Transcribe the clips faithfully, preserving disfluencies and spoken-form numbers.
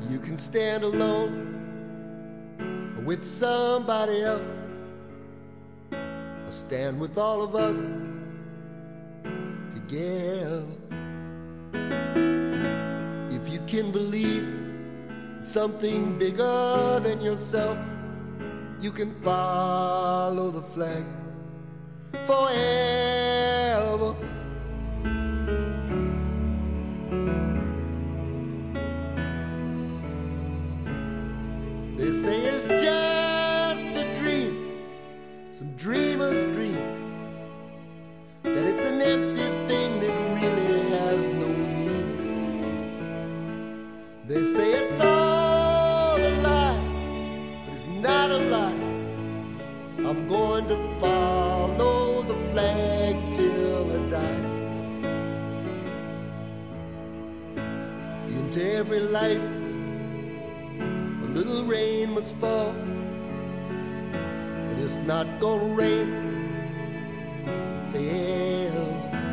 You can stand alone or with somebody else, or stand with all of us together. If you can believe in something bigger than yourself, you can follow the flag forever. They say it's just a dream, some dreamer's dream, that it's an empty thing that really has no meaning. They say it's all a lie, but it's not a lie. I'm going to follow the flag till I die. Into every life a little rain must fall, but it's not gonna rain forever.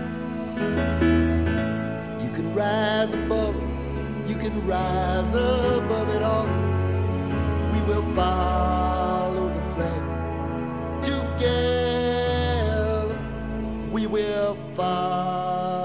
You can rise above, you can rise above it all. We will follow the flag together. We will follow